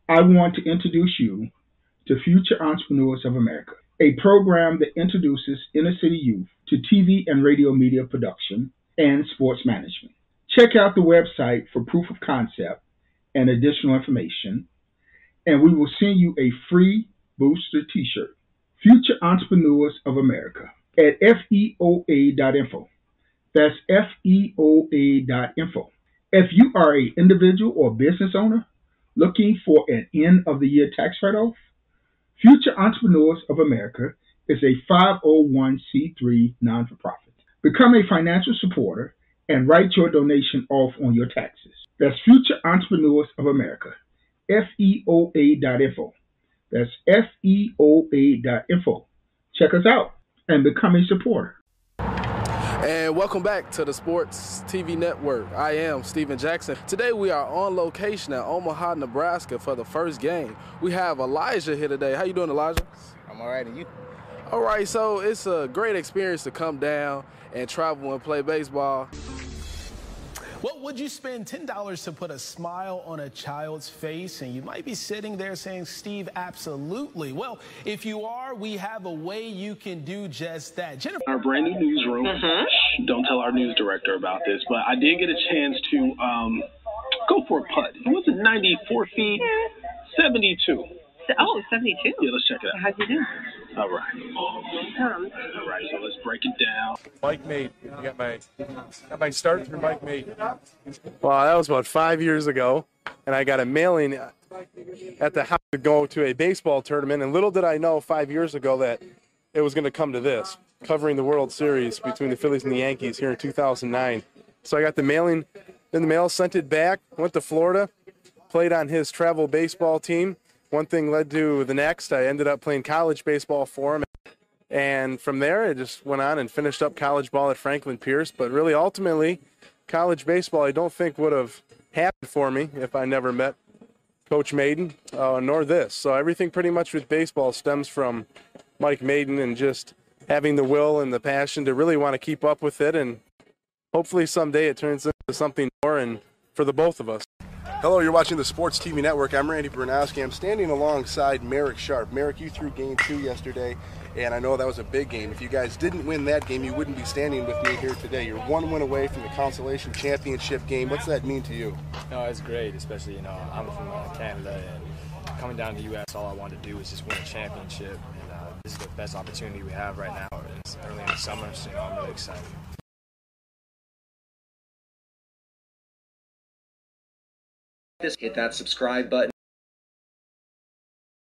I want to introduce you to Future Entrepreneurs of America, a program that introduces inner city youth to TV and radio media production and sports management. Check out the website for proof of concept and additional information, and we will send you a free booster t shirt. Future Entrepreneurs of America at feoa.info. That's feoa.info. If you are an individual or business owner looking for an end of the year tax write off, Future Entrepreneurs of America is a 501c3 non for profit. Become a financial supporter and write your donation off on your taxes. That's Future Entrepreneurs of America, feoa.info. That's feoa.info. Check us out and become a supporter. And welcome back to the Sports TV Network. I am Steven Jackson. Today we are on location at Omaha, Nebraska for the first game. We have Elijah here today. How you doing, Elijah? I'm all right, and you? All right, so it's a great experience to come down and travel and play baseball. Well, would you spend $10 to put a smile on a child's face? And you might be sitting there saying, Steve, absolutely. Well, if you are, we have a way you can do just that. Jennifer. Our brand new newsroom. Don't tell our news director about this, but I did get a chance to go for a putt. It wasn't 94 feet, 72. Oh, 72? Yeah, let's check it out. How'd you do? All right. All right, so let's break it down. Mike Made. I got my start through Mike Made. Well, that was about 5 years ago, and I got a mailing at the house to go to a baseball tournament, and little did I know 5 years ago that it was going to come to this, covering the World Series between the Phillies and the Yankees here in 2009. So I got the mailing in the mail, sent it back, went to Florida, played on his travel baseball team. One thing led to the next. I ended up playing college baseball for him. And from there, I just went on and finished up college ball at Franklin Pierce. But really, ultimately, college baseball I don't think would have happened for me if I never met Coach Maiden, nor this. So everything pretty much with baseball stems from Mike Maiden and just having the will and the passion to really want to keep up with it. And hopefully someday it turns into something more and for the both of us. Hello, you're watching the Sports TV Network. I'm Randy Bernowski. I'm standing alongside Merrick Sharp. Merrick, you threw game 2 yesterday, and I know that was a big game. If you guys didn't win that game, you wouldn't be standing with me here today. You're 1 win away from the Consolation Championship game. What's that mean to you? No, it's great, especially, I'm from Canada, and coming down to the U.S., all I wanted to do was just win a championship. And this is the best opportunity we have right now. It's early in the summer, so I'm really excited. Hit that subscribe button.